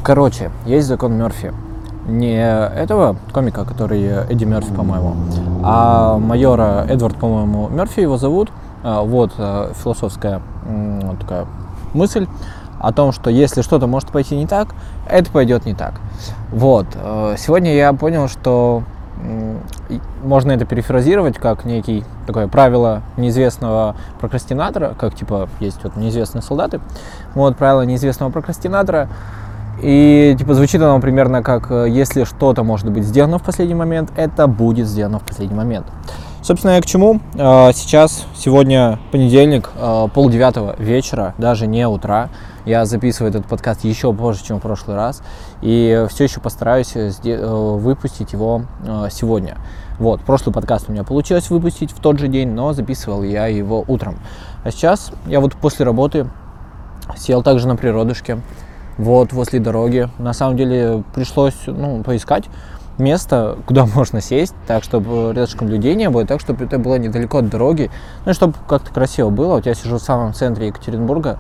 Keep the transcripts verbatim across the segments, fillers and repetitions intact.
Короче, есть закон Мерфи. Не этого комика, который Эдди Мерфи, по-моему, а майора Эдвард, по-моему, Мерфи его зовут. Вот философская такая мысль о том, что если что-то может пойти не так, это пойдет не так. Вот. Сегодня я понял, что можно это перефразировать как некий такое правило неизвестного прокрастинатора, как типа есть вот неизвестные солдаты. Вот правило неизвестного прокрастинатора. И типа звучит оно примерно как: если что-то может быть сделано в последний момент, это будет сделано в последний момент. Собственно, я к чему? Сейчас, сегодня понедельник, полдевятого вечера, даже не утра. Я записываю этот подкаст еще позже, чем в прошлый раз. И все еще постараюсь выпустить его сегодня. Вот, прошлый подкаст у меня получилось выпустить в тот же день, но записывал я его утром. А сейчас я вот после работы сел также на природушке, вот, возле дороги. На самом деле пришлось, ну, поискать место, куда можно сесть, так, чтобы рядышком людей не было, так, чтобы это было недалеко от дороги, ну, и чтобы как-то красиво было. Вот я сижу в самом центре Екатеринбурга,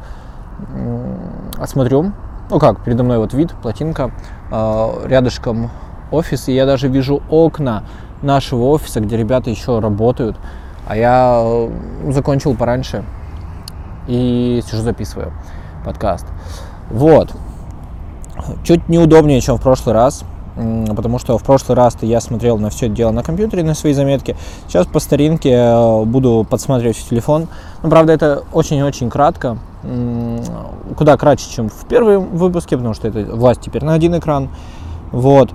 смотрю, ну как, передо мной вот вид, плотинка, рядышком офис, и я даже вижу окна нашего офиса, где ребята еще работают, а я закончил пораньше и сижу записываю подкаст. Вот. Чуть неудобнее, чем в прошлый раз, потому что в прошлый раз-то я смотрел на все это дело на компьютере, на свои заметки. Сейчас по старинке буду подсматривать в телефон. Но, правда, это очень-очень кратко, куда кратче, чем в первом выпуске, потому что это власть теперь на один экран. Вот.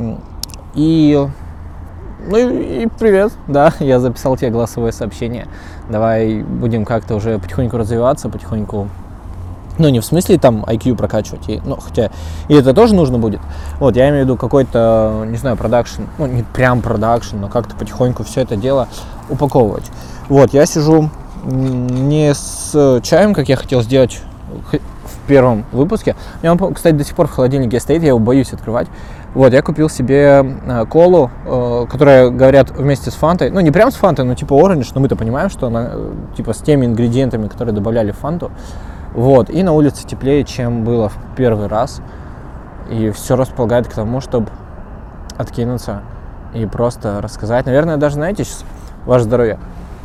И... Ну и, и привет, да, я записал тебе голосовое сообщение. Давай будем как-то уже потихоньку развиваться, потихоньку... Ну, не в смысле там ай кью прокачивать, и, ну, хотя и это тоже нужно будет. Вот, я имею в виду какой-то, не знаю, продакшн, ну, не прям продакшн, но как-то потихоньку все это дело упаковывать. Вот, я сижу не с чаем, как я хотел сделать в первом выпуске. У меня, кстати, до сих пор в холодильнике стоит, я его боюсь открывать. Вот, я купил себе колу, которая, говорят, вместе с фантой, ну, не прям с фантой, но типа оранж, но мы-то понимаем, что она, типа, с теми ингредиентами, которые добавляли в фанту. Вот, и на улице теплее, чем было в первый раз. И все располагает к тому, чтобы откинуться и просто рассказать. Наверное, даже, знаете, сейчас ваше здоровье.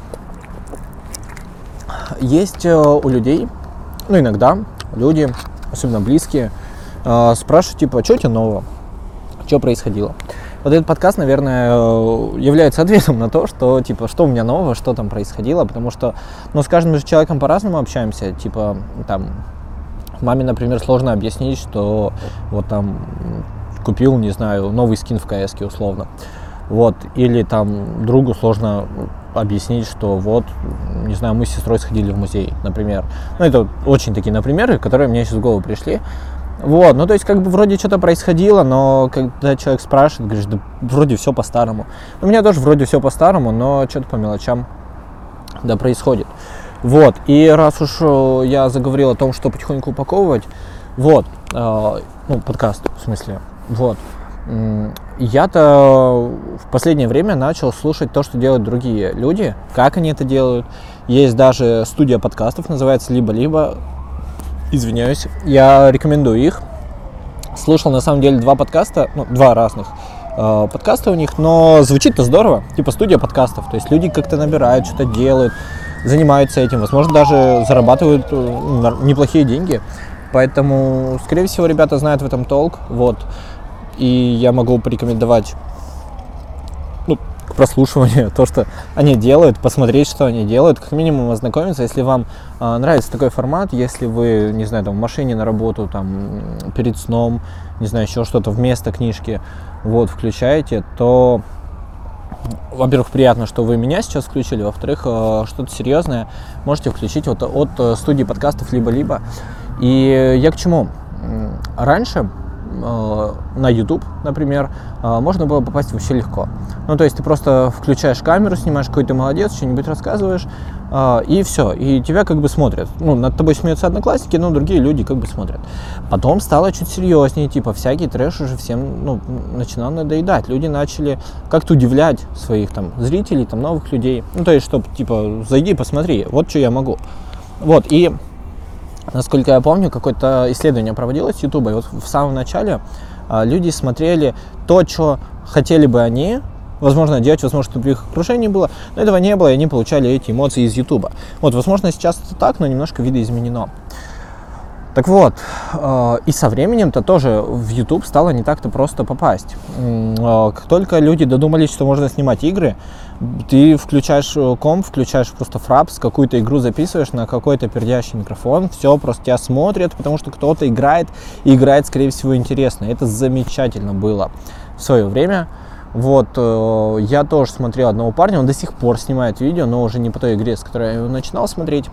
Есть у людей, ну, иногда люди, особенно близкие, спрашивают, типа, что у тебя нового? Что происходило? Вот этот подкаст, наверное, является ответом на то, что, типа, что у меня нового, что там происходило, потому что, ну, с каждым же человеком по-разному общаемся, типа, там, маме, например, сложно объяснить, что вот там купил, не знаю, новый скин в ка эске, условно, вот, или там другу сложно объяснить, что вот, не знаю, мы с сестрой сходили в музей, например. Ну, это очень такие, например, которые мне сейчас в голову пришли. Вот, ну то есть как бы вроде что-то происходило, но когда человек спрашивает, говоришь, да вроде все по-старому. У меня тоже вроде все по-старому, но что-то по мелочам, да, происходит. Вот, и раз уж я заговорил о том, что потихоньку упаковывать, вот, э, ну подкаст в смысле, вот, э, я-то в последнее время начал слушать то, что делают другие люди, как они это делают. Есть даже студия подкастов, называется «Либо-либо». Извиняюсь, я рекомендую их. Слушал на самом деле два подкаста, ну, два разных э, подкаста у них, но звучит-то здорово, типа студия подкастов. То есть люди как-то набирают, что-то делают, занимаются этим, возможно, даже зарабатывают э, неплохие деньги. Поэтому, скорее всего, ребята знают в этом толк. Вот. И я могу порекомендовать, ну, к прослушиванию то, что они делают, посмотреть, что они делают, как минимум ознакомиться, если вам э, нравится такой формат, если вы, не знаю, там в машине на работу, там перед сном, не знаю, еще что-то вместо книжки, вот, включаете, то, во-первых, приятно, что вы меня сейчас включили, во-вторых, э, что-то серьезное можете включить вот от э, студии подкастов «Либо-либо». И я к чему? Раньше на YouTube, например, можно было попасть вообще легко. Ну, то есть ты просто включаешь камеру, снимаешь, какой ты молодец, что-нибудь рассказываешь, и все, и тебя как бы смотрят. Ну, над тобой смеются одноклассники, но другие люди как бы смотрят. Потом стало чуть серьезнее, типа всякий трэш уже всем, ну, начинал надоедать. Люди начали как-то удивлять своих там зрителей, там новых людей. Ну, то есть, чтобы, типа, зайди, посмотри, вот что я могу. Вот, и насколько я помню, какое-то исследование проводилось с YouTube, и вот в самом начале а, люди смотрели то, что хотели бы они, возможно, делать, возможно, чтобы в их окружении было, но этого не было, и они получали эти эмоции из YouTube. Вот, возможно, сейчас это так, но немножко видоизменено. Так вот, э, и со временем-то тоже в YouTube стало не так-то просто попасть. Э, как только люди додумались, что можно снимать игры, ты включаешь комп, включаешь просто фрапс, какую-то игру записываешь на какой-то пердящий микрофон, все, просто тебя смотрят, потому что кто-то играет, и играет, скорее всего, интересно. Это замечательно было в свое время. Вот, э, я тоже смотрел одного парня, он до сих пор снимает видео, но уже не по той игре, с которой я начинал смотреть,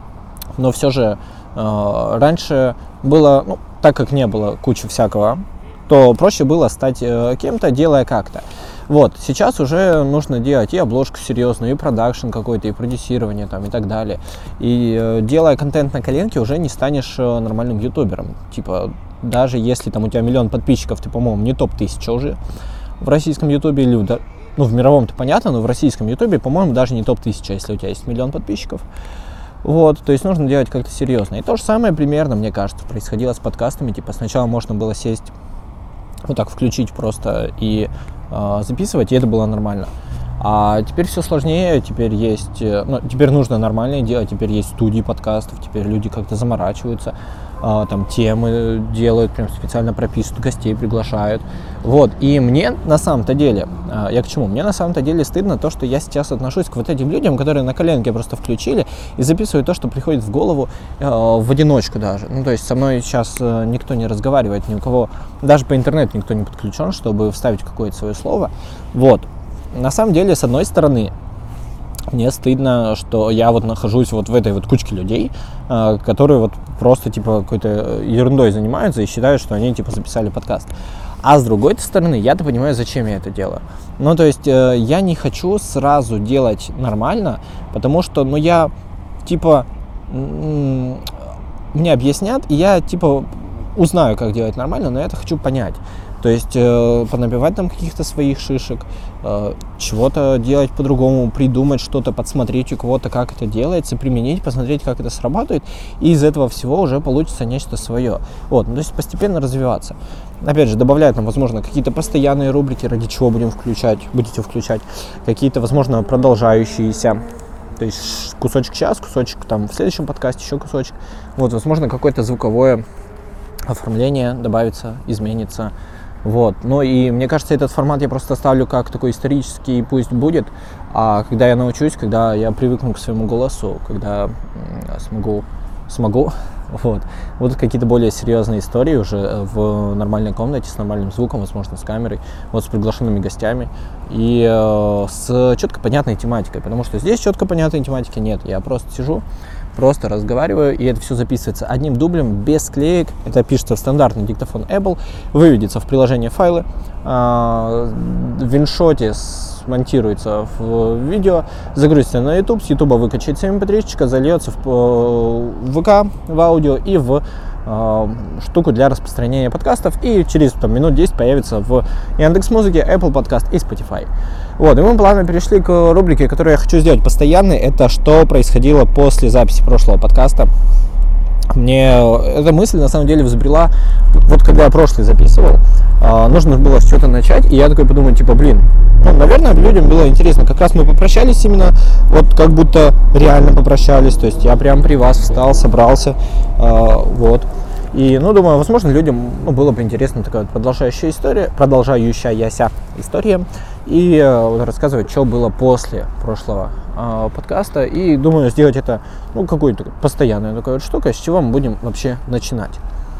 но все же э, раньше было, ну, так как не было кучи всякого, то проще было стать э, кем-то, делая как-то. Вот, сейчас уже нужно делать и обложку серьезную, и продакшн какой-то, и продюсирование там, и так далее. И э, делая контент на коленке, уже не станешь э, нормальным ютубером. Типа, даже если там у тебя миллион подписчиков, ты, по-моему, не топ-тысяча уже в российском ютубе, или, ну, в мировом-то понятно, но в российском ютубе, по-моему, даже не топ-тысяча, если у тебя есть миллион подписчиков. Вот, то есть нужно делать как-то серьезно. И то же самое примерно, мне кажется, происходило с подкастами. Типа сначала можно было сесть, вот так включить просто и э, записывать, и это было нормально. А теперь все сложнее, теперь есть, ну, теперь нужно нормально делать, теперь есть студии подкастов, теперь люди как-то заморачиваются, э, там темы делают, прям специально прописывают, гостей приглашают. Вот, и мне на самом-то деле, э, я к чему? Мне на самом-то деле стыдно то, что я сейчас отношусь к вот этим людям, которые на коленке просто включили и записывают то, что приходит в голову э, в одиночку даже. Ну, то есть со мной сейчас э, никто не разговаривает, ни у кого, даже по интернету никто не подключен, чтобы вставить какое-то свое слово. Вот. На самом деле, с одной стороны, мне стыдно, что я вот нахожусь вот в этой вот кучке людей, э, которые вот просто типа какой-то ерундой занимаются и считают, что они типа записали подкаст. А с другой стороны, я-то понимаю, зачем я это делаю. Ну, то есть, э, я не хочу сразу делать нормально, потому что, ну, я типа м- мне объяснят, и я типа узнаю, как делать нормально, но я это хочу понять. То есть э, понабивать там каких-то своих шишек, э, чего-то делать по-другому, придумать что-то, подсмотреть у кого-то, как это делается, применить, посмотреть, как это срабатывает, и из этого всего уже получится нечто свое. Вот, ну, то есть постепенно развиваться. Опять же, добавляют нам, возможно, какие-то постоянные рубрики, ради чего будем включать, будете включать, какие-то, возможно, продолжающиеся. То есть кусочек час, кусочек там в следующем подкасте, еще кусочек. Вот, возможно, какое-то звуковое оформление добавится, изменится. Вот, ну и мне кажется, этот формат я просто ставлю как такой исторический, пусть будет, а когда я научусь, когда я привыкну к своему голосу, когда м- смогу, смогу, вот, будут какие-то более серьезные истории уже в нормальной комнате, с нормальным звуком, возможно, с камерой, вот с приглашенными гостями и э, с четко понятной тематикой, потому что здесь четко понятной тематики нет, я просто сижу, просто разговариваю, и это все записывается одним дублем, без склеек. Это пишется в стандартный диктофон Apple, выведется в приложение файлы, в иншоте смонтируется в видео, загрузится на YouTube, с YouTube выкачается эм пэ три, зальется в ВК, в аудио и в штуку для распространения подкастов, и через там, минут десять появится в Яндекс.Музыке, Apple Podcast и Spotify. Вот, и мы плавно перешли к рубрике, которую я хочу сделать постоянной. Это что происходило после записи прошлого подкаста. Мне эта мысль на самом деле взбрела, вот когда я прошлый записывал, нужно было с чего-то начать, и я такой подумал, типа, блин, ну, наверное, людям было интересно. Как раз мы попрощались именно, вот как будто реально попрощались, то есть я прям при вас встал, собрался, вот. И, ну, думаю, возможно, людям, ну, было бы интересно такая вот продолжающая история, продолжающаяся история, и э, вот, рассказывать, что было после прошлого э, подкаста, и думаю, сделать это, ну, какую-то постоянную такую вот штуку, с чего мы будем вообще начинать.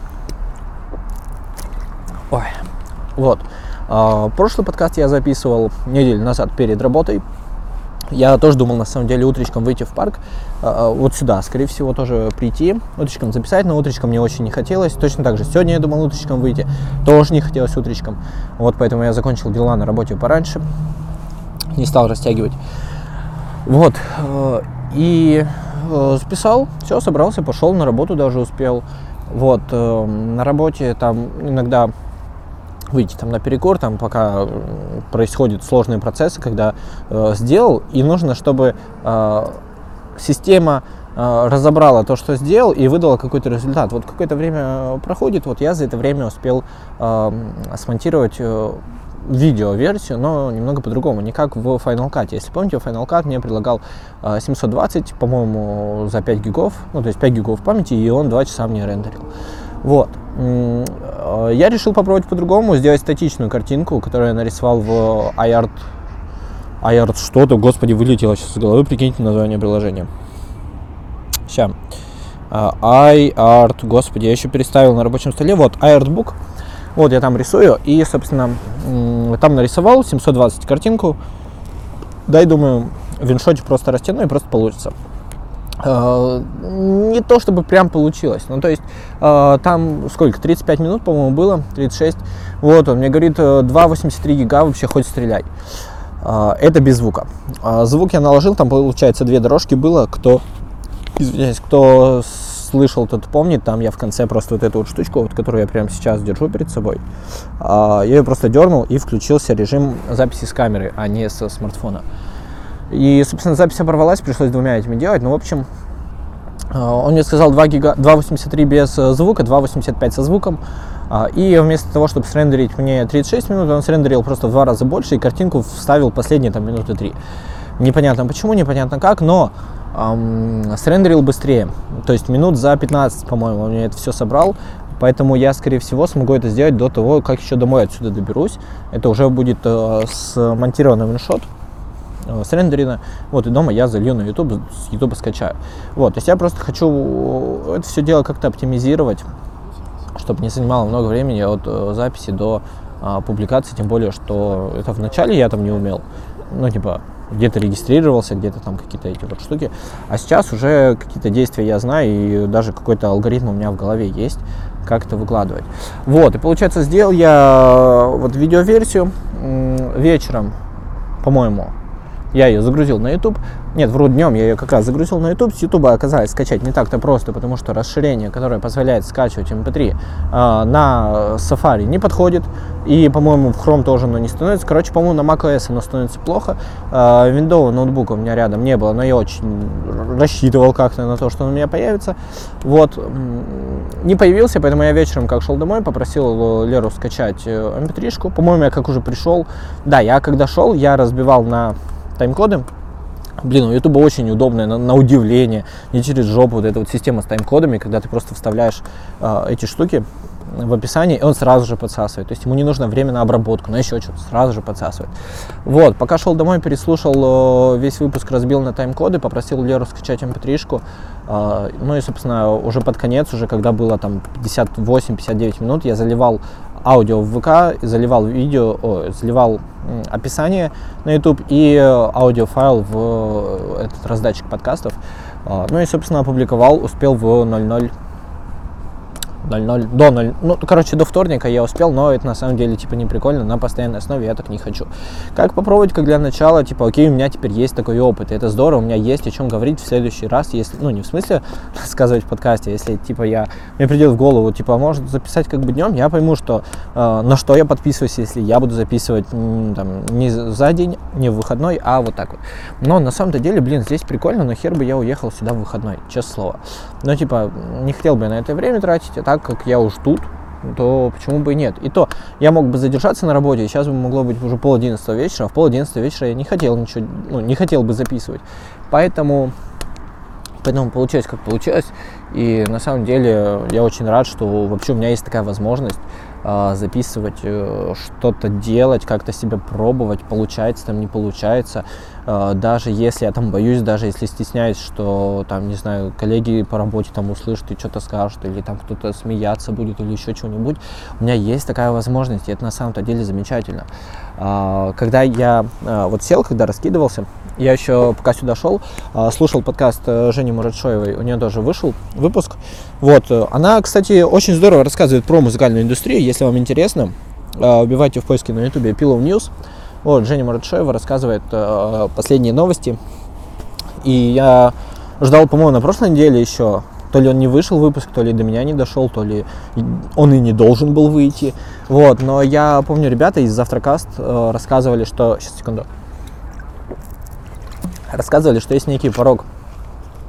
Ой, вот. Э, прошлый подкаст я записывал неделю назад перед работой. Я тоже думал, на самом деле, утречком выйти в парк, э, вот сюда, скорее всего, тоже прийти, утречком записать, но утречком мне очень не хотелось. Точно так же сегодня я думал утречком выйти, тоже не хотелось утречком. Вот поэтому я закончил дела на работе пораньше, не стал растягивать. Вот, э, и э, записал, все, собрался, пошел на работу, даже успел. Вот, э, на работе там иногда выйти там на перекур, там пока происходят сложные процессы, когда э, сделал, и нужно, чтобы э, система э, разобрала то, что сделал, и выдала какой-то результат. Вот какое-то время проходит, вот я за это время успел э, смонтировать э, видео-версию, но немного по-другому, не как в Final Cut. Если помните, Final Cut мне предлагал э, семьсот двадцать, по-моему, за пять гигов, ну, то есть пять гигов памяти, и он два часа мне рендерил. Вот. Я решил попробовать по-другому, сделать статичную картинку, которую я нарисовал в iArt. iArt что-то, господи, вылетело сейчас из головы, прикиньте название приложения. Сейчас. iArt, господи, я еще переставил на рабочем столе. Вот, iArtbook. Вот я там рисую, и, собственно, там нарисовал семьсот двадцать картинку. Дай, думаю, в виншоте просто растяну и просто получится. Не то чтобы прям получилось, ну то есть там сколько, тридцать пять минут, по-моему, было, тридцать шесть. Вот он мне говорит, два восемьдесят три гига, вообще хоть стреляй. Это без звука. Звук я наложил, там получается две дорожки было. Кто, извиняюсь, кто слышал, тот помнит, там я в конце просто вот эту вот штучку, вот, которую я прямо сейчас держу перед собой, я ее просто дернул и включился режим записи с камеры, а не со смартфона. И, собственно, запись оборвалась, пришлось двумя этими делать. Ну, в общем, он мне сказал два гига, два восемьдесят три без звука, два восемьдесят пять со звуком. И вместо того, чтобы срендерить мне тридцать шесть минут, он срендерил просто в два раза больше, и картинку вставил последние там минуты три. Непонятно почему, непонятно как, но эм, срендерил быстрее. То есть минут за пятнадцать, по-моему, он мне это все собрал. Поэтому я, скорее всего, смогу это сделать до того, как еще домой отсюда доберусь. Это уже будет э, смонтированный виншот. Срендерено, вот, и дома я залью на YouTube, с YouTube скачаю. Вот, то есть я просто хочу это все дело как-то оптимизировать, чтобы не занимало много времени от э, записи до э, публикации, тем более, что это вначале я там не умел, ну, типа, где-то регистрировался, где-то там какие-то эти вот штуки, а сейчас уже какие-то действия я знаю, и даже какой-то алгоритм у меня в голове есть, как это выкладывать. Вот, и получается, сделал я вот видеоверсию э, вечером, по-моему, я ее загрузил на YouTube. Нет, вру, днем я ее как раз загрузил на YouTube. С YouTube оказалось скачать не так-то просто, потому что расширение, которое позволяет скачивать эм пэ три, э, на Safari не подходит. И, по-моему, в Chrome тоже оно не становится. Короче, по-моему, на macOS оно становится плохо. Э, Windows ноутбука у меня рядом не было, но я очень рассчитывал как-то на то, что он у меня появится. Вот. Не появился, поэтому я вечером, как шел домой, попросил Леру скачать эм пэ три-шку. По-моему, я как уже пришел. Да, я когда шел, я разбивал на тайм-коды. Блин, у YouTube очень удобная, на, на удивление, не через жопу, вот эта вот система с тайм-кодами, когда ты просто вставляешь э, эти штуки в описании, и он сразу же подсасывает. То есть ему не нужно время на обработку, на еще что-то, сразу же подсасывает. Вот, пока шел домой, переслушал э, весь выпуск, разбил на тайм-коды, попросил Леру скачать эм пэ три-шку. Э, ну и, собственно, уже под конец, уже когда было там пятьдесят восемь - пятьдесят девять минут, я заливал аудио в вэ ка, заливал видео, о, заливал м, описание на YouTube и аудиофайл в этот раздатчик подкастов. А, ну и, собственно, опубликовал, успел в ноль ноль ноль ноль, до ноль, ну, короче, до вторника я успел, но это на самом деле, типа, не прикольно, на постоянной основе я так не хочу. Как попробовать, как для начала, типа, окей, у меня теперь есть такой опыт, и это здорово, у меня есть о чем говорить в следующий раз, если, ну, не в смысле рассказывать в подкасте, если, типа, я, мне придет в голову, типа, может записать как бы днем, я пойму, что, э, на что я подписываюсь, если я буду записывать, м, там, не за день, не в выходной, а вот так вот. Но, на самом-то деле, блин, здесь прикольно, но хер бы я уехал сюда в выходной, честное слово. Но, типа, не хотел бы я на это время тратить, а так как я уж тут, то почему бы и нет. И то я мог бы задержаться на работе, и сейчас бы могло быть уже пол одиннадцатого вечера, а в пол одиннадцатого вечера я не хотел ничего, ну, не хотел бы записывать. Поэтому, поэтому получилось, как получилось. И на самом деле я очень рад, что вообще у меня есть такая возможность э, записывать, э, что-то делать, как-то себя пробовать, получается там, не получается. Э, даже если я там боюсь, даже если стесняюсь, что там, не знаю, коллеги по работе там услышат и что-то скажут, или там кто-то смеяться будет, или еще чего-нибудь. У меня есть такая возможность, и это на самом-то деле замечательно. Э, когда я э, вот сел, когда раскидывался, я еще, пока сюда шел, слушал подкаст Жени Муратшоевой, у нее тоже вышел выпуск. Вот, она, кстати, очень здорово рассказывает про музыкальную индустрию, если вам интересно, вбивайте в поиске на ютубе Pillow News. Вот, Женя Муратшоева рассказывает последние новости, и я ждал, по-моему, на прошлой неделе еще, то ли он не вышел выпуск, то ли до меня не дошел, то ли он и не должен был выйти, вот, но я помню, ребята из Завтракаст рассказывали, что... Сейчас, секунду. Рассказывали, что есть некий порог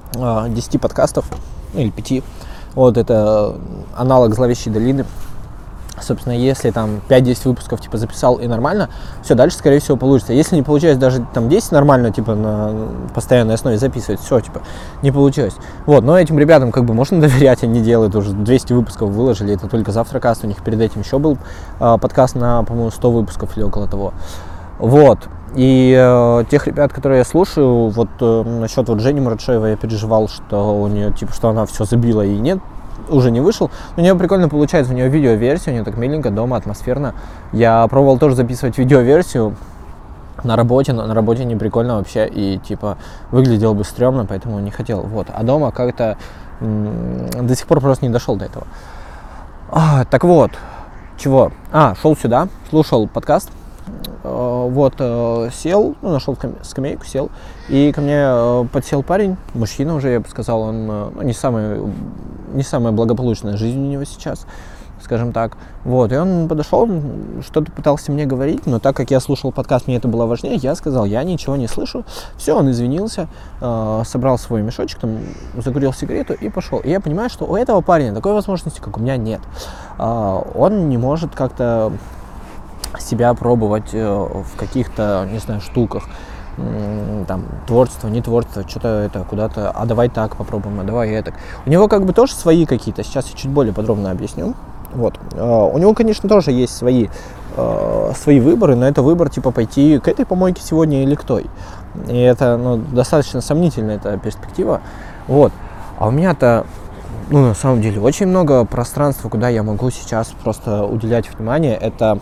десяти подкастов, ну, или пяти. Вот это аналог «Зловещей долины». Собственно, если там пять-десять выпусков типа записал и нормально, все, дальше, скорее всего, получится. Если не получилось даже там десять нормально, типа на постоянной основе записывать, все, типа, не получилось. Вот, но этим ребятам как бы можно доверять, они делают уже двести выпусков, выложили, это только Завтракаст, у них перед этим еще был э, подкаст на, по-моему, сто выпусков или около того. Вот, и э, тех ребят, которые я слушаю, вот э, насчет вот Жени Муратшоева я переживал, что у нее, типа, что она все забила и нет, уже не вышел. У нее прикольно получается, у нее видеоверсия, у нее так миленько, дома, атмосферно. Я пробовал тоже записывать видеоверсию на работе, но на работе не прикольно вообще, и типа выглядело бы стрёмно, поэтому не хотел. Вот. А дома как-то м- до сих пор просто не дошел до этого. А, так вот, чего? А, шел сюда, слушал подкаст. Вот, сел, ну, нашел скамейку, сел, и ко мне подсел парень, мужчина уже, я бы сказал, он, ну, не самый, не самая благополучная жизнь у него сейчас, скажем так. Вот, и он подошел, что-то пытался мне говорить, но так как я слушал подкаст, мне это было важнее, я сказал, я ничего не слышу. Все, он извинился, собрал свой мешочек, там, закурил сигарету и пошел. И я понимаю, что у этого парня такой возможности, как у меня, нет. Он не может как-то себя пробовать в каких-то, не знаю, штуках, там, творчество, не творчество, что-то это куда-то, а давай так попробуем, а давай это. У него как бы тоже свои какие-то, сейчас я чуть более подробно объясню. Вот. У него, конечно, тоже есть свои, свои выборы, но это выбор, типа, пойти к этой помойке сегодня или к той. И это, ну, достаточно сомнительная эта перспектива. Вот. А у меня-то, ну, на самом деле, очень много пространства, куда я могу сейчас просто уделять внимание. Это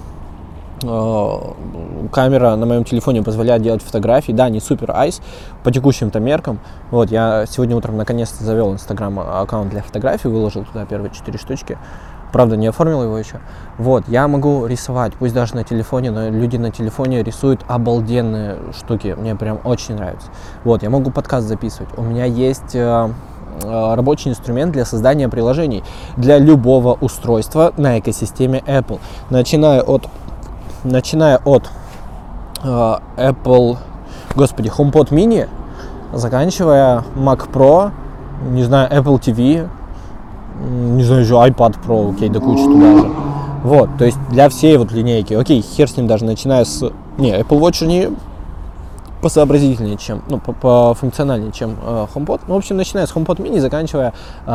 камера на моем телефоне позволяет делать фотографии, да, не супер айс по текущим-то меркам. Вот, я сегодня утром наконец-то завел инстаграм аккаунт для фотографий, выложил туда первые четыре штучки. Правда, не оформил его еще. Вот, я могу рисовать, пусть даже на телефоне, но люди на телефоне рисуют обалденные штуки, мне прям очень нравится. Вот, я могу подкаст записывать. У меня есть э, э, рабочий инструмент для создания приложений для любого устройства на экосистеме Apple. Начиная от Начиная от э, Apple, господи, HomePod mini, заканчивая Mac Pro, не знаю, Apple ти ви, не знаю, еще iPad Pro, окей, да куча туда же. Вот, то есть для всей вот линейки, окей, хер с ним даже, начиная с... Не, Apple Watch не посообразительнее, чем, ну, пофункциональнее, чем э, HomePod. Ну, в общем, начиная с HomePod mini, заканчивая э,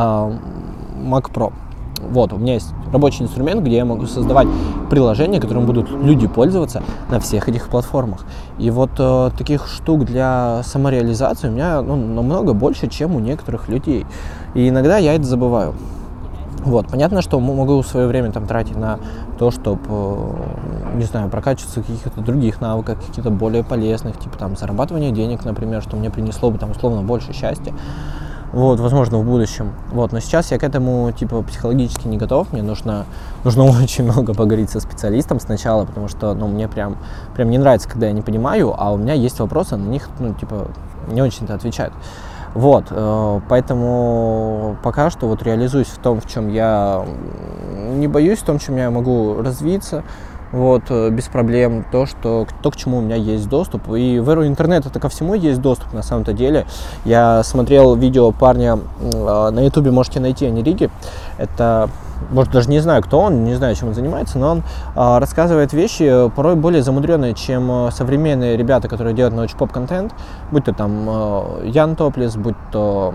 Mac Pro. Вот, у меня есть рабочий инструмент, где я могу создавать приложения, которым будут люди пользоваться на всех этих платформах. И вот э, таких штук для самореализации у меня, ну, намного больше, чем у некоторых людей. И иногда я это забываю. Вот, понятно, что могу свое время там тратить на то, чтобы, э, не знаю, прокачиваться в каких-то других навыках, каких-то более полезных, типа там зарабатывание денег, например, что мне принесло бы там условно больше счастья. Вот, возможно, в будущем. Вот, но сейчас я к этому, типа, психологически не готов. Мне нужно, нужно очень много поговорить со специалистом сначала, потому что, ну, мне прям, прям не нравится, когда я не понимаю, а у меня есть вопросы, на них, ну, типа, не очень-то отвечают. Вот, э, поэтому пока что вот реализуюсь в том, в чем я не боюсь, в том, в чем я могу развиться. Вот, без проблем, то, что, то, к чему у меня есть доступ. И в эру интернета это ко всему есть доступ, на самом-то деле. Я смотрел видео парня, на ютубе можете найти Анириги. Это, может, даже не знаю, кто он, не знаю, чем он занимается, но он а, рассказывает вещи порой более замудренные, чем современные ребята, которые делают научпоп-контент. Будь то там Ян Топлес, будь то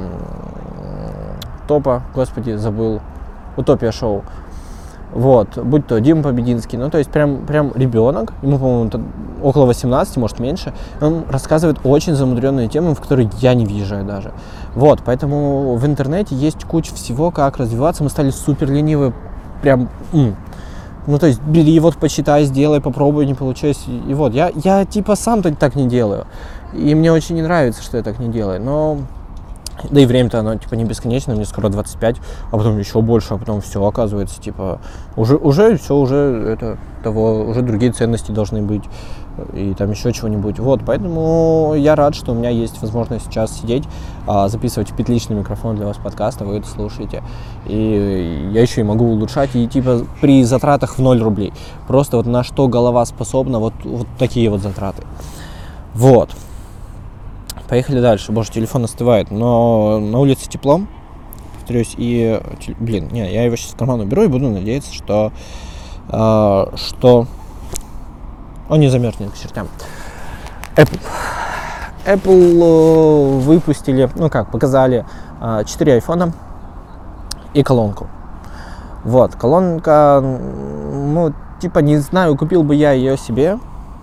Топа, господи, забыл, Утопия шоу. Вот, будь то Дима Побединский, ну, то есть прям, прям ребенок, ему, по-моему, около восемнадцати, может, меньше, он рассказывает очень замудренные темы, в которые я не въезжаю даже. Вот, поэтому в интернете есть куча всего, как развиваться, мы стали супер ленивы, прям, м- ну, то есть бери, вот, почитай, сделай, попробуй, не получилось, и, и вот, я, я, типа, сам-то так не делаю, и мне очень не нравится, что я так не делаю, но... Да и время-то оно, типа, не бесконечно, мне скоро двадцать пять, а потом еще больше, а потом все, оказывается, типа, уже, уже все, уже это, того, уже другие ценности должны быть, и там еще чего-нибудь. Вот, поэтому я рад, что у меня есть возможность сейчас сидеть, а, записывать в петличный микрофон для вас подкаста, вы это слушаете, и я еще и могу улучшать, и, типа, при затратах в ноль рублей. Просто вот на что голова способна, вот, вот такие вот затраты. Вот. Поехали дальше. Боже, телефон остывает. Но на улице тепло. Повторюсь, и... Блин, не, я его сейчас в карман уберу и буду надеяться, что... Э, что... Он не замерзнет к чертям. Apple. Apple выпустили, ну как, показали четыре айфона и колонку. Вот, колонка, ну, типа, не знаю, купил бы я ее себе,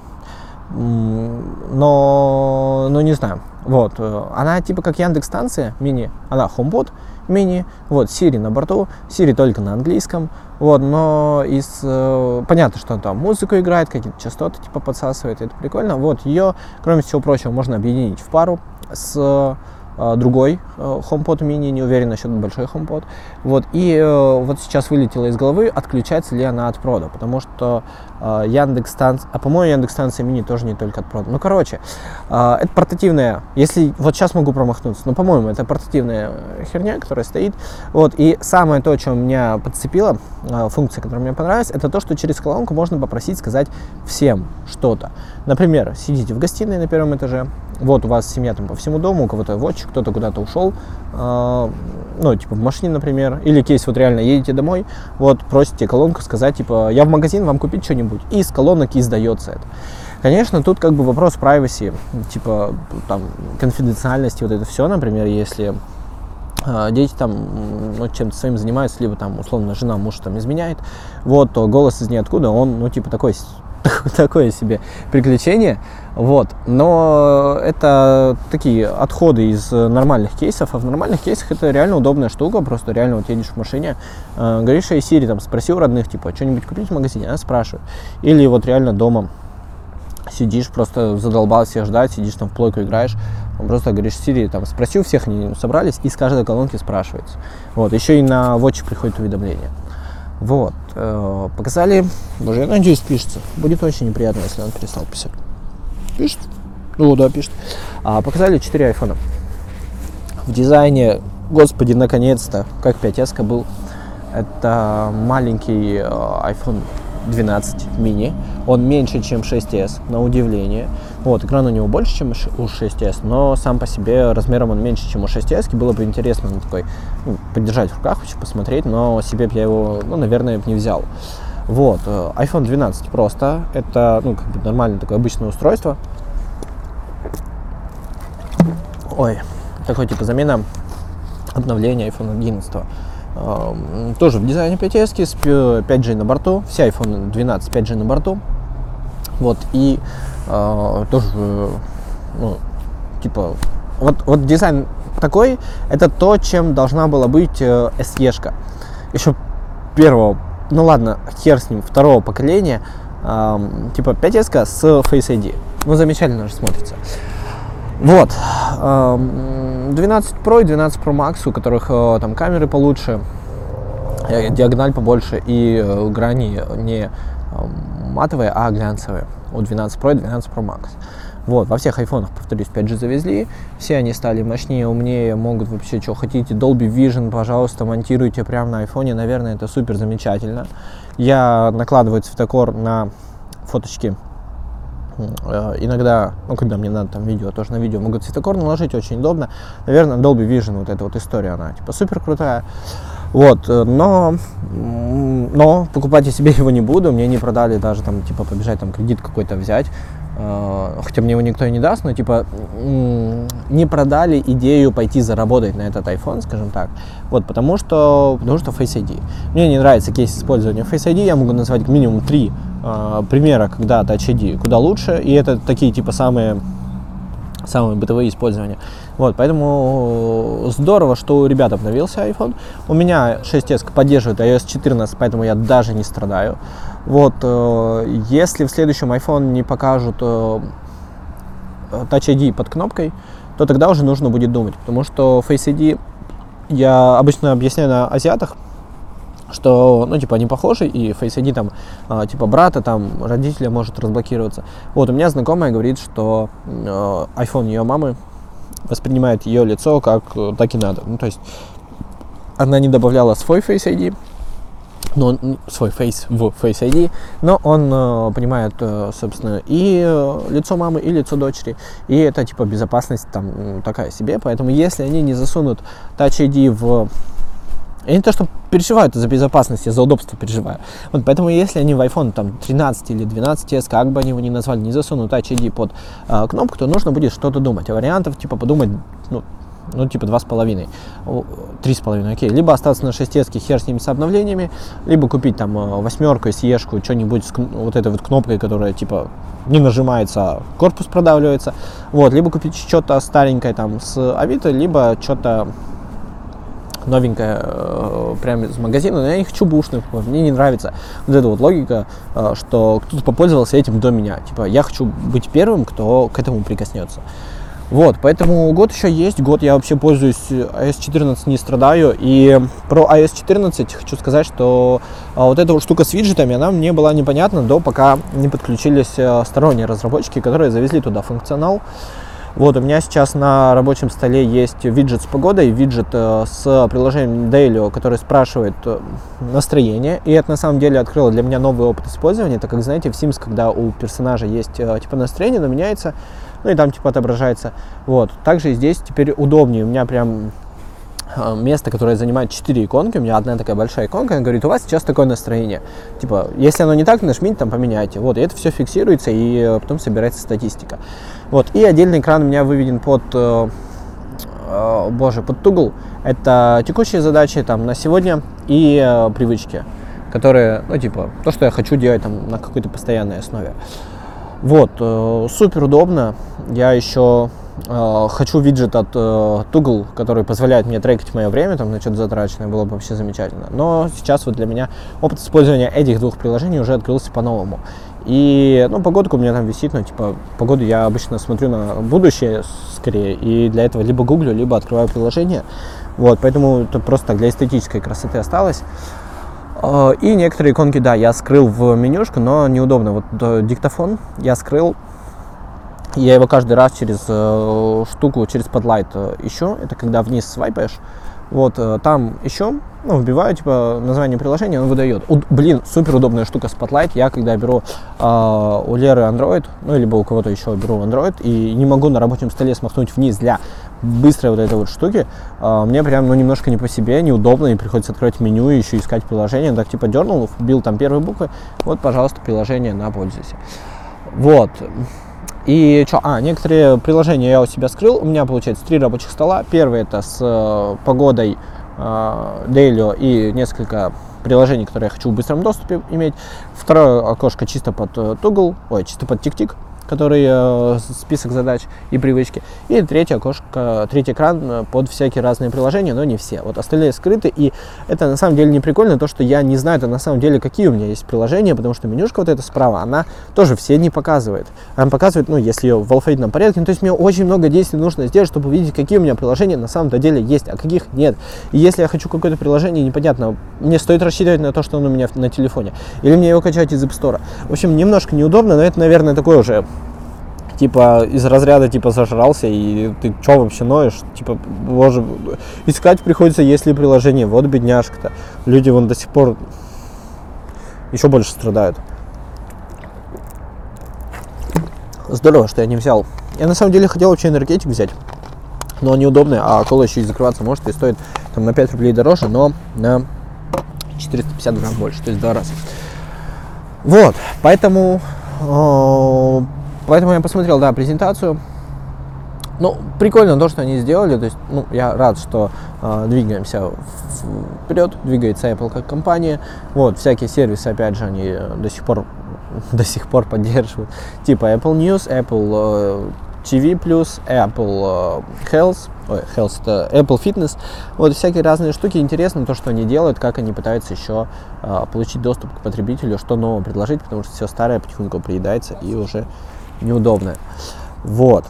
но, ну, не знаю. Вот, она типа как Яндекс-станция мини, она HomePod мини, вот, Siri на борту, Siri только на английском, вот, но из, понятно, что там музыку играет, какие-то частоты типа подсасывает, это прикольно. Вот, ее, кроме всего прочего, можно объединить в пару с другой HomePod mini, не уверен насчет большой HomePod. Вот, и э, вот сейчас вылетела из головы, отключается ли она от провода, потому что э, Яндекс-станция, а по-моему Яндекс-станция мини тоже не только от провода. Ну, короче, э, это портативная, если вот сейчас могу промахнуться, но, по-моему, это портативная херня, которая стоит. Вот, и самое то, что меня подцепило, э, функция, которая мне понравилась, это то, что через колонку можно попросить сказать всем что-то. Например, сидите в гостиной на первом этаже, вот у вас семья там по всему дому, у кого-то watch, кто-то куда-то ушел, э, ну, типа в машине, например, или кейс, вот реально едете домой, вот просите колонку сказать, типа, я в магазин, вам купить что-нибудь, и из колонок издается это. Конечно, тут как бы вопрос privacy, типа, там, конфиденциальности, вот это все, например, если э, дети там, ну, чем-то своим занимаются, либо там, условно, жена, муж там изменяет, вот, то голос из ниоткуда, он, ну, типа, такой... такое себе приключение, вот, но это такие отходы из нормальных кейсов, а в нормальных кейсах это реально удобная штука, просто реально вот едешь в машине, э, говоришь, эй, Siri, там, спроси у родных, типа, что-нибудь купить в магазине, она спрашивает, или вот реально дома сидишь, просто задолбал всех ждать, сидишь там в плойку играешь, просто говоришь, Siri, там, спроси у всех, они собрались, и с каждой колонки спрашивается, вот, еще и на Watch приходит уведомление. Вот, э, показали, боже, я надеюсь, пишется, будет очень неприятно, если он перестал писать. Пишет? Ну да, пишет. А, показали четыре айфона. В дизайне, господи, наконец-то, как пять эс был, это маленький э, iPhone двенадцать mini, он меньше, чем шесть эс, на удивление. Вот, экран у него больше, чем у шесть эс, но сам по себе размером он меньше, чем у шесть эс, было бы интересно ну, такой, ну, подержать в руках, хочу посмотреть, но себе я его, ну, наверное, не взял. Вот, айфон двенадцать просто, это, ну, как бы нормальное такое обычное устройство. Ой, такой типа замена обновления айфон одиннадцать. Uh, тоже в дизайне пять эс с пять джи на борту, все айфон двенадцать пять джи на борту, вот, и uh, тоже, ну, типа, вот, вот дизайн такой, это то, чем должна была быть uh, эс и-шка, еще первого, ну ладно, хер с ним, второго поколения, uh, типа пять эс с Face ай ди, ну, замечательно же смотрится. Вот, двенадцать про и двенадцать про макс, у которых там камеры получше, диагональ побольше и грани не матовые, а глянцевые. У двенадцать про и двенадцать про макс. Вот, во всех айфонах, повторюсь, пять джи завезли, все они стали мощнее, умнее, могут вообще, что хотите, Dolby Vision, пожалуйста, монтируйте прямо на айфоне, наверное, это супер замечательно. Я накладываю цветокор на фоточки. Иногда, ну, когда мне надо там видео, тоже на видео могу цветокор наложить, очень удобно. Наверное, Dolby Vision, вот эта вот история, она типа супер крутая. Вот, но, но покупать я себе его не буду, мне не продали даже там, типа, побежать там кредит какой-то взять, хотя мне его никто и не даст, но типа не продали идею пойти заработать на этот iPhone, скажем так, вот, потому что, потому что Face ай ди. Мне не нравится кейс использования Face ай ди, я могу назвать как минимум три э, примера, когда Touch ай ди куда лучше, и это такие типа самые, самые бытовые использования. Вот, поэтому здорово, что у ребят обновился iPhone. У меня шесть эс поддерживает ай о эс четырнадцать, поэтому я даже не страдаю. Вот, э, если в следующем iPhone не покажут э, Touch ай ди под кнопкой, то тогда уже нужно будет думать, потому что Face ай ди я обычно объясняю на азиатах, что, ну, типа, они похожи, и Face ай ди там, э, типа, брата, там, родителя может разблокироваться. Вот, у меня знакомая говорит, что э, iPhone ее мамы воспринимает ее лицо как так и надо. Ну, то есть, она не добавляла свой Face ай ди, но он, свой Face в Face ай ди, но он э, понимает, э, собственно, и э, лицо мамы, и лицо дочери, и это, типа, безопасность там такая себе, поэтому если они не засунут Touch ай ди в... Я не то, что переживаю за безопасность, я за удобство переживаю. Вот поэтому если они в iPhone там, тринадцать или двенадцать эс, как бы они его ни назвали, не засунут Touch ай ди под э, кнопку, то нужно будет что-то думать. А вариантов, типа, подумать, ну, ну типа, два с половиной, три с половиной, окей. Либо остаться на шесть эс, хер с ними с обновлениями, либо купить там восьмерку, сиешку, что-нибудь с вот этой вот кнопкой, которая, типа, не нажимается, а корпус продавливается. Вот, либо купить что-то старенькое там с Авито, либо что-то новенькая э, прямо из магазина, но я не хочу бушных, мне не нравится вот эта вот логика, э, что кто-то попользовался этим до меня, типа, я хочу быть первым, кто к этому прикоснется. Вот, поэтому год еще есть, год я вообще пользуюсь ай эс четырнадцать, не страдаю, и про ай эс четырнадцать хочу сказать, что а, вот эта вот штука с виджетами, она мне была непонятна до пока не подключились а, сторонние разработчики, которые завезли туда функционал. Вот, у меня сейчас на рабочем столе есть виджет с погодой, виджет э, с приложением Daily, который спрашивает э, настроение. И это на самом деле открыло для меня новый опыт использования, так как, знаете, в Sims, когда у персонажа есть э, типа настроение, оно меняется, ну и там типа отображается. Вот, также и здесь теперь удобнее, у меня прям э, место, которое занимает четыре иконки, у меня одна такая большая иконка, она говорит, у вас сейчас такое настроение. Типа, если оно не так, нажмите, там поменяйте. Вот, и это все фиксируется, и э, потом собирается статистика. Вот, и отдельный экран у меня выведен под, э, э, боже, под Toggle. Это текущие задачи там на сегодня и э, привычки, которые, ну, типа, то, что я хочу делать там на какой-то постоянной основе. Вот, э, супер удобно. Я еще э, хочу виджет от э, Toggle, который позволяет мне трекать мое время, там, на что-то затраченное, было бы вообще замечательно. Но сейчас вот для меня опыт использования этих двух приложений уже открылся по-новому. И, ну, погодка у меня там висит, ну, типа, погоду я обычно смотрю на будущее скорее, и для этого либо гуглю, либо открываю приложение. Вот, поэтому это просто так для эстетической красоты осталось. И некоторые иконки, да, я скрыл в менюшку, но неудобно. Вот диктофон я скрыл, я его каждый раз через э, штуку, через подлайт э, ищу. Это когда вниз свайпаешь, вот, э, там ищу, ну, вбиваю, типа, название приложения, он выдает. У, блин, супер удобная штука Spotlight. Я, когда беру э, у Леры Android, ну, либо у кого-то еще беру Android, и не могу на рабочем столе смахнуть вниз для быстрой вот этой вот штуки, э, мне прям, ну, немножко не по себе, неудобно, и приходится открыть меню и еще искать приложение. Так, типа, дернул, вбил там первые буквы, вот, пожалуйста, приложение на пользуйся. Вот. И что? А, некоторые приложения я у себя скрыл. У меня, получается, три рабочих стола. Первый это с э, погодой, Daily и несколько приложений, которые я хочу в быстром доступе иметь. Второе окошко чисто под Toggle, ой, чисто под TickTick, который э, список задач и привычки. И третье окошко, третий экран под всякие разные приложения, но не все. Вот остальные скрыты, и это на самом деле не прикольно, то, что я не знаю, это на самом деле, какие у меня есть приложения, потому что менюшка вот эта справа, она тоже все не показывает. Она показывает, ну, если ее в алфавитном порядке, ну, то есть мне очень много действий нужно сделать, чтобы увидеть, какие у меня приложения на самом деле есть, а каких нет. И если я хочу какое-то приложение, непонятно, мне стоит рассчитывать на то, что оно у меня на телефоне, или мне его качать из App Store. В общем, немножко неудобно, но это, наверное, такое уже типа из разряда типа зажрался, и ты чё вообще ноешь? Типа, боже, искать приходится, если приложение. Вот бедняжка-то. Люди вон до сих пор еще больше страдают. Здорово, что я не взял. Я на самом деле хотел вообще энергетик взять, но он неудобный, а кола еще и закрываться может и стоит там на пять рублей дороже, но на четыреста пятьдесят грамм больше, то есть в два раза. Вот, поэтому... Поэтому я посмотрел, да, презентацию. Ну, прикольно то, что они сделали. То есть, ну, я рад, что э, двигаемся вперед, двигается Apple как компания. Вот, всякие сервисы, опять же, они до сих пор, до сих пор поддерживают. Типа Apple News, Apple э, ти ви плюс, Apple э, Health, ой, Health, это Apple Fitness. Вот, всякие разные штуки. Интересно то, что они делают, как они пытаются еще э, получить доступ к потребителю, что нового предложить, потому что все старое потихоньку приедается и уже неудобное. Вот.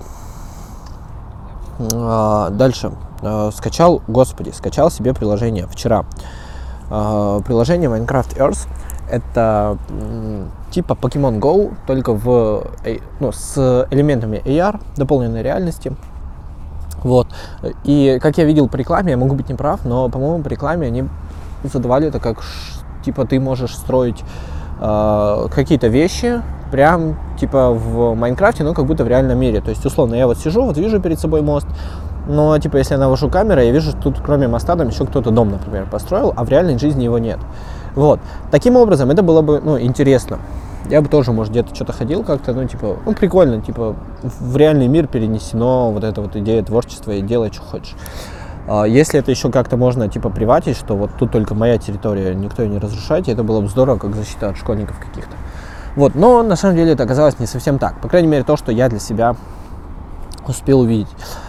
А, дальше. А, скачал, господи, скачал себе приложение вчера. А, приложение Minecraft Earth. Это м, типа Pokemon Go, только в, ну, с элементами эй ар, дополненной реальности. Вот. И как я видел по рекламе, я могу быть неправ, но, по-моему, по рекламе они задавали это как типа ты можешь строить э, какие-то вещи прям типа в Майнкрафте, но как будто в реальном мире. То есть, условно, я вот сижу, вот вижу перед собой мост, но типа если я навожу камеру, я вижу, что тут кроме моста там еще кто-то дом, например, построил, а в реальной жизни его нет. Вот. Таким образом, это было бы, ну, интересно. Я бы тоже, может, где-то что-то ходил как-то, ну, типа, ну, прикольно, типа, в реальный мир перенесено вот эта вот идея творчества и делай, что хочешь. Если это еще как-то можно, типа, приватить, что вот тут только моя территория, никто ее не разрушает, это было бы здорово, как защита от школьников каких-то. Вот, но на самом деле это оказалось не совсем так. По крайней мере, то, что я для себя успел увидеть.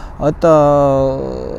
Это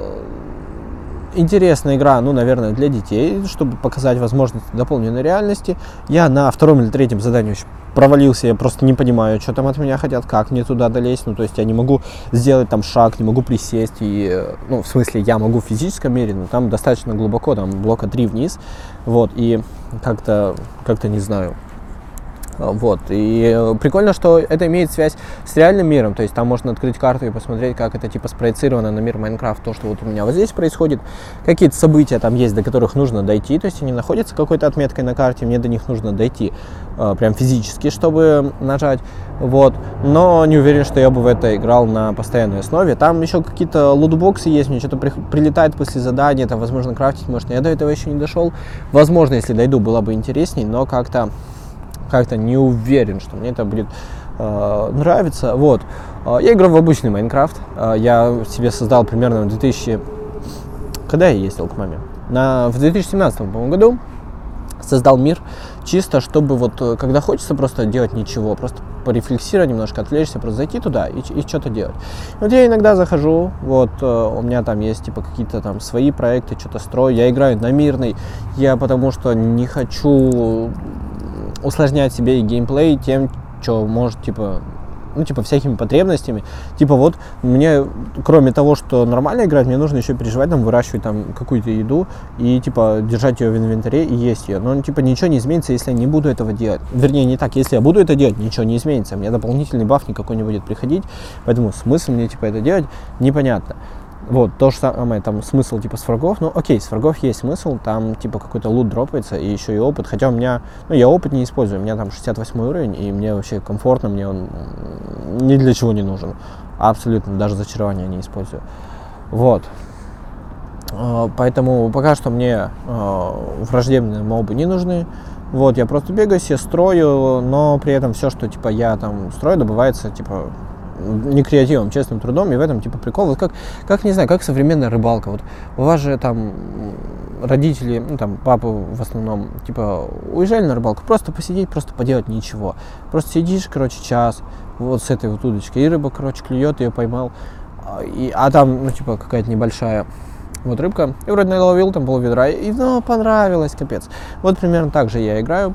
интересная игра, ну, наверное, для детей, чтобы показать возможности дополненной реальности. Я на втором или третьем задании еще провалился, я просто не понимаю, что там от меня хотят, как мне туда долезть. Ну, то есть я не могу сделать там шаг, не могу присесть. И, ну, в смысле, я могу в физическом мире, но там достаточно глубоко, там блока три вниз. Вот, и как-то, как-то не знаю. Вот, и прикольно, что это имеет связь с реальным миром, то есть там можно открыть карту и посмотреть, как это типа спроецировано на мир Майнкрафт, то, что вот у меня вот здесь происходит, какие-то события там есть, до которых нужно дойти, то есть они находятся какой-то отметкой на карте, мне до них нужно дойти э, прям физически, чтобы нажать, вот, но не уверен, что я бы в это играл на постоянной основе. Там еще какие-то лутбоксы есть, мне что-то при, прилетает после задания, там, возможно, крафтить можно, я до этого еще не дошел, возможно, если дойду, было бы интересней, но как-то как-то не уверен, что мне это будет э, нравиться. Вот. Я играю в обычный Майнкрафт. Я себе создал примерно в две тысячи... Когда я ездил к маме? На... В две тысячи семнадцатом, по-моему, году создал мир чисто, чтобы вот, когда хочется просто делать ничего, просто порефлексировать немножко, отвлечься, просто зайти туда и, и что-то делать. Вот я иногда захожу, вот, у меня там есть, типа, какие-то там свои проекты, что-то строю, я играю на мирный, я потому что не хочу усложнять себе и геймплей тем, что может, типа, ну, типа, всякими потребностями. Типа, вот, мне, кроме того, что нормально играть, мне нужно еще переживать, там, выращивать там какую-то еду и, типа, держать ее в инвентаре и есть ее. Но, типа, ничего не изменится, если я не буду этого делать. Вернее, не так, если я буду это делать, ничего не изменится. У меня дополнительный баф никакой не будет приходить, поэтому смысл мне, типа, это делать непонятно. Вот, то же самое, там, смысл, типа, с врагов, ну, окей, с врагов есть смысл, там, типа, какой-то лут дропается, и еще и опыт, хотя у меня, ну, я опыт не использую, у меня там шестьдесят восьмой уровень, и мне вообще комфортно, мне он ни для чего не нужен, абсолютно, даже зачарование не использую, вот, поэтому пока что мне враждебные мобы не нужны, вот, я просто бегаю себе, строю, но при этом все, что, типа, я там строю, добывается, типа, не креативом, честным трудом, и в этом, типа, прикол. Вот как, как, не знаю, как современная рыбалка. Вот у вас же там родители, ну, там, папы в основном, типа, уезжали на рыбалку, просто посидеть, просто поделать ничего. Просто сидишь, короче, час, вот с этой вот удочкой, и рыба, короче, клюет, ее поймал, и, а там, ну, типа, какая-то небольшая вот рыбка, и вроде наловил там полведра, и, ну, понравилось, капец. Вот примерно так же я играю.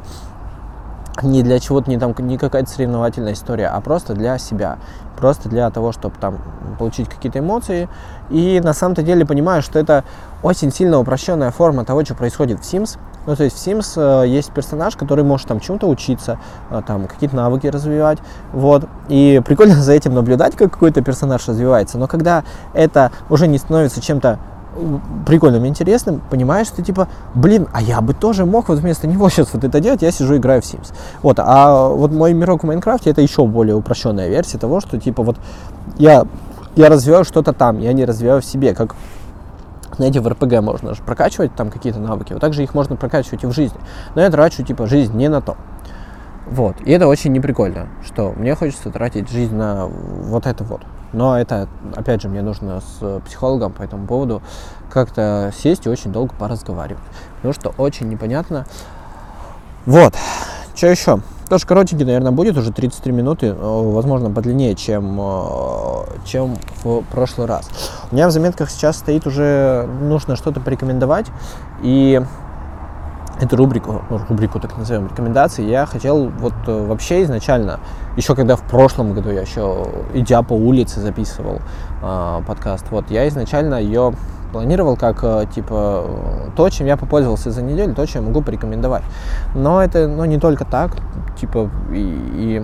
Не для чего-то, не там не какая-то соревновательная история, а просто для себя, просто для того, чтобы там получить какие-то эмоции. И на самом-то деле понимаю, что это очень сильно упрощенная форма того, что происходит в Sims. Ну, то есть в Sims э, есть персонаж, который может там чему-то учиться, э, там какие-то навыки развивать, вот. И прикольно за этим наблюдать, как какой-то персонаж развивается. Но когда это уже не становится чем-то прикольным, интересным, понимаешь, что типа, блин, а я бы тоже мог вот вместо него сейчас вот это делать, я сижу играю в Sims. Вот, а вот мой мирок в Майнкрафте это еще более упрощенная версия того, что типа вот я, я развиваю что-то там, я не развиваю в себе, как, знаете, в эр пи джи можно же прокачивать там какие-то навыки, вот так же их можно прокачивать и в жизни, но я трачу типа жизнь не на то. Вот, и это очень неприкольно, что мне хочется тратить жизнь на вот это вот. Но это, опять же, мне нужно с психологом по этому поводу как-то сесть и очень долго поразговаривать. Потому что очень непонятно. Вот, что еще? Тоже коротенький, наверное, будет, уже тридцать три минуты, возможно, подлиннее, чем, чем в прошлый раз. У меня в заметках сейчас стоит уже, нужно что-то порекомендовать, и эту рубрику, рубрику так назовем, рекомендаций, я хотел вот вообще изначально, еще когда в прошлом году я еще, идя по улице, записывал э, подкаст, вот, я изначально ее планировал как, э, типа, то, чем я попользовался за неделю, то, чем я могу порекомендовать. Но это, ну, не только так, типа, и, и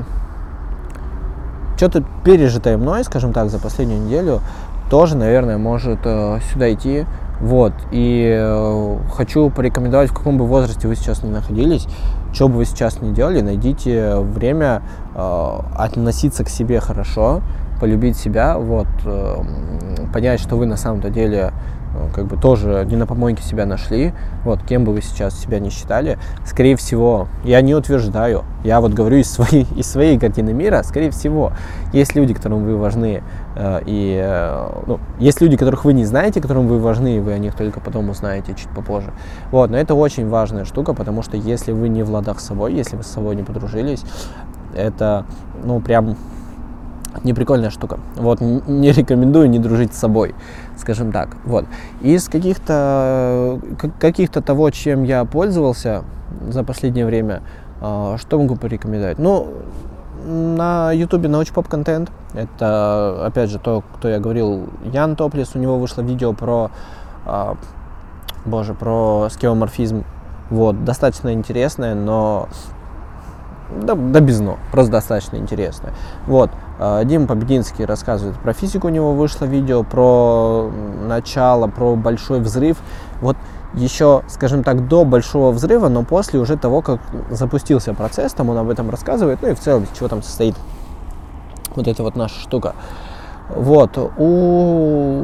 что-то пережитое мной, скажем так, за последнюю неделю, тоже, наверное, может э, сюда идти. Вот, и э, хочу порекомендовать, в каком бы возрасте вы сейчас ни находились, что бы вы сейчас ни делали, найдите время э, относиться к себе хорошо, полюбить себя, вот, э, понять, что вы на самом-то деле э, как бы тоже не на помойке себя нашли, вот, кем бы вы сейчас себя не считали, скорее всего, я не утверждаю, я вот говорю из своей, из своей картины мира, скорее всего, есть люди, которым вы важны, э, и, э, ну, есть люди, которых вы не знаете, которым вы важны, и вы о них только потом узнаете чуть попозже, вот, но это очень важная штука, потому что если вы не в ладах с собой, если вы с собой не подружились, это, ну, прям неприкольная штука. Вот, не рекомендую не дружить с собой, скажем так. Вот. Из каких-то каких-то того, чем я пользовался за последнее время, что могу порекомендовать? Ну, на ютубе научпоп контент. Это, опять же, то, кто я говорил, Ян Топлес, у него вышло видео про, боже, про скеоморфизм. Вот, достаточно интересное, но Да, да без но, просто достаточно интересно. Вот, Дима Побединский рассказывает про физику, у него вышло видео про начало, про большой взрыв. Вот еще, скажем так, до большого взрыва, но после уже того, как запустился процесс, там он об этом рассказывает, ну и в целом, из чего там состоит вот эта вот наша штука. Вот, у,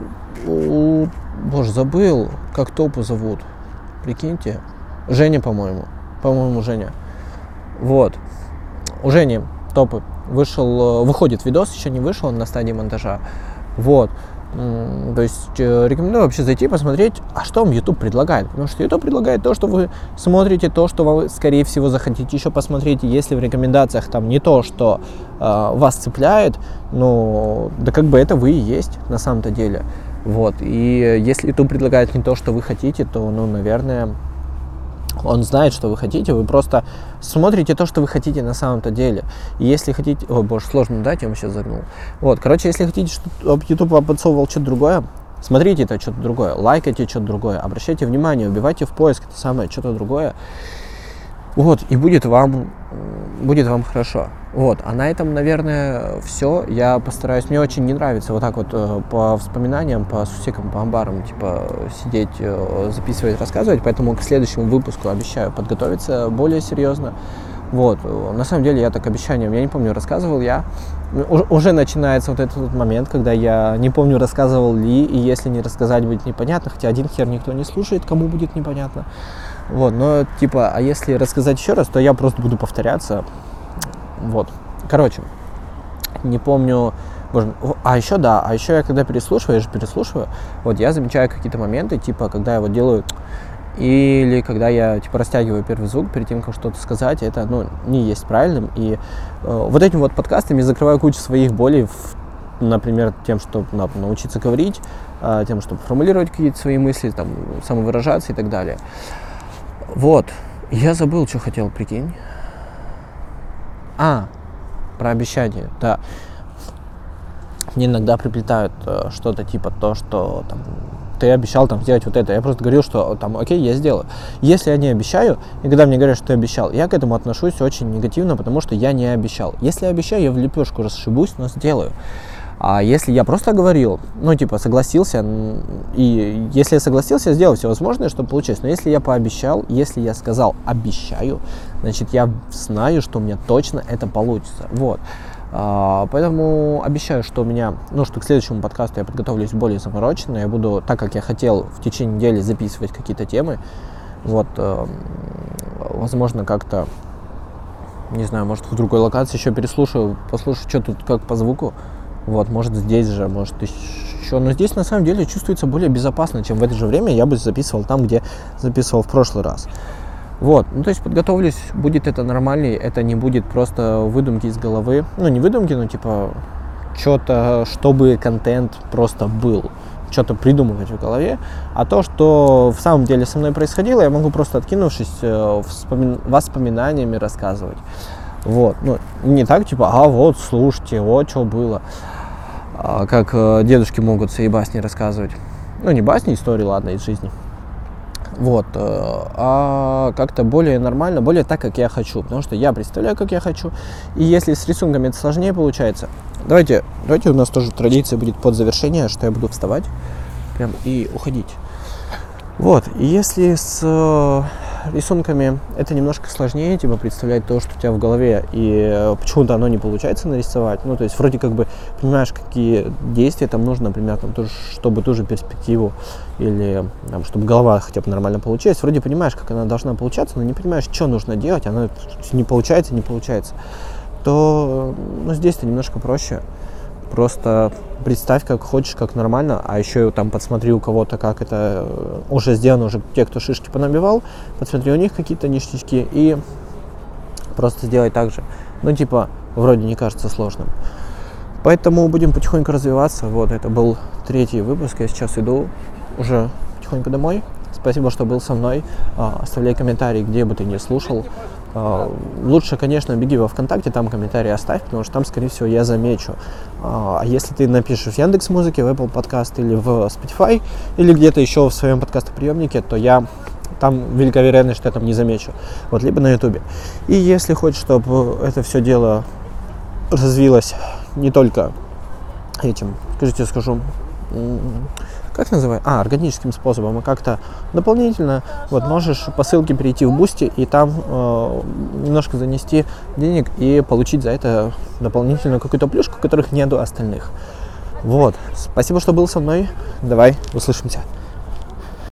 у боже, забыл, как топу зовут, прикиньте, Женя, по-моему, по-моему, Женя. Вот, у Жени топы вышел, выходит видос, еще не вышел, он на стадии монтажа. Вот, то есть рекомендую вообще зайти посмотреть, а что вам YouTube предлагает. Потому что YouTube предлагает то, что вы смотрите, то, что вы, скорее всего, захотите еще посмотреть. Если в рекомендациях там не то, что э, вас цепляет, ну, да как бы это вы и есть на самом-то деле. Вот, и если YouTube предлагает не то, что вы хотите, то, ну, наверное, он знает, что вы хотите, вы просто смотрите то, что вы хотите на самом-то деле. И если хотите... Ой, боже, сложно дать, я вам сейчас загнул. Вот, короче, если хотите, чтобы YouTube вам подсовывал что-то другое, смотрите это что-то другое, лайкайте что-то другое, обращайте внимание, убивайте в поиск это самое что-то другое. Вот, и будет вам, будет вам хорошо. Вот, а на этом, наверное, все. Я постараюсь, мне очень не нравится вот так вот э, по воспоминаниям, по сусекам, по амбарам, типа, сидеть, э, записывать, рассказывать, поэтому к следующему выпуску обещаю подготовиться более серьезно. Вот, на самом деле я так обещанием, я не помню, рассказывал я, уже начинается вот этот вот момент, когда я не помню, рассказывал ли, и если не рассказать, будет непонятно, хотя один хер никто не слушает, кому будет непонятно. Вот, но типа, а если рассказать еще раз, то я просто буду повторяться. Вот, короче, не помню, боже, а еще да, а еще я когда переслушиваю, я же переслушиваю, вот я замечаю какие-то моменты, типа, когда я вот делаю, или когда я типа растягиваю первый звук перед тем, как что-то сказать, это, ну, не есть правильным, и э, вот этим вот подкастами закрываю кучу своих болей, в, например, тем, чтобы на, научиться говорить, э, тем, чтобы формулировать какие-то свои мысли, там, самовыражаться и так далее. Вот, я забыл, что хотел, прикинь. А, про обещание, да. Мне иногда приплетают э, что-то типа то, что там ты обещал там сделать вот это. Я просто говорил, что там, окей, я сделаю. Если я не обещаю, и когда мне говорят, что я обещал, я к этому отношусь очень негативно, потому что я не обещал. Если я обещаю, я в лепешку расшибусь, но сделаю. А если я просто говорил, ну, типа, согласился, и если я согласился, я сделал все возможное, чтобы получилось. Но если я пообещал, если я сказал «обещаю», значит, я знаю, что у меня точно это получится. Вот. А, поэтому обещаю, что у меня, ну, что к следующему подкасту я подготовлюсь более замороченно. Я буду, так как я хотел, в течение недели записывать какие-то темы. Вот. А, возможно, как-то, не знаю, может, в другой локации еще переслушаю, послушаю, что тут как по звуку. Вот, может, здесь же, может, еще. Но здесь, на самом деле, чувствуется более безопасно, чем в это же время я бы записывал там, где записывал в прошлый раз. Вот, ну, то есть подготовлюсь, будет это нормально, это не будет просто выдумки из головы. Ну, не выдумки, но, типа, что-то, чтобы контент просто был. Что-то придумывать в голове. А то, что в самом деле со мной происходило, я могу просто, откинувшись, вспоми... воспоминаниями рассказывать. Вот, ну, не так, типа, а вот, слушайте, вот, что было. А, как э, дедушки могут свои басни рассказывать. Ну, не басни, истории, ладно, из жизни. Вот, э, а как-то более нормально, более так, как я хочу. Потому что я представляю, как я хочу. И если с рисунками это сложнее получается, давайте, давайте у нас тоже традиция будет под завершение, что я буду вставать прям и уходить. Вот, и если с э, рисунками это немножко сложнее, типа представлять то, что у тебя в голове, и э, почему-то оно не получается нарисовать, ну, то есть вроде как бы понимаешь, какие действия там нужно, например, там, тоже, чтобы ту же перспективу, или там, чтобы голова хотя бы нормально получилась, вроде понимаешь, как она должна получаться, но не понимаешь, что нужно делать, она не получается, не получается, то, ну, здесь-то немножко проще. Просто представь, как хочешь, как нормально, а еще там подсмотри у кого-то, как это уже сделано, уже те, кто шишки понабивал, подсмотри у них какие-то ништячки и просто сделай так же. Ну, типа, вроде не кажется сложным. Поэтому будем потихоньку развиваться. Вот, это был третий выпуск, я сейчас иду уже потихоньку домой. Спасибо, что был со мной. Оставляй комментарии, где бы ты ни слушал. Лучше, конечно, беги во ВКонтакте, там комментарии оставь, потому что там, скорее всего, я замечу. А если ты напишешь в Яндекс.Музыке, в Apple Podcast или в Spotify, или где-то еще в своем подкастоприемнике, то я там велика вероятность, что я там не замечу. Вот, либо на Ютубе. И если хочешь, чтобы это все дело развилось не только этим, скажите, скажу, как называют? А, органическим способом, а как-то дополнительно, вот, можешь по ссылке перейти в Boosty и там э, немножко занести денег и получить за это дополнительную какую-то плюшку, которых нету остальных. Вот, спасибо, что был со мной, давай, услышимся.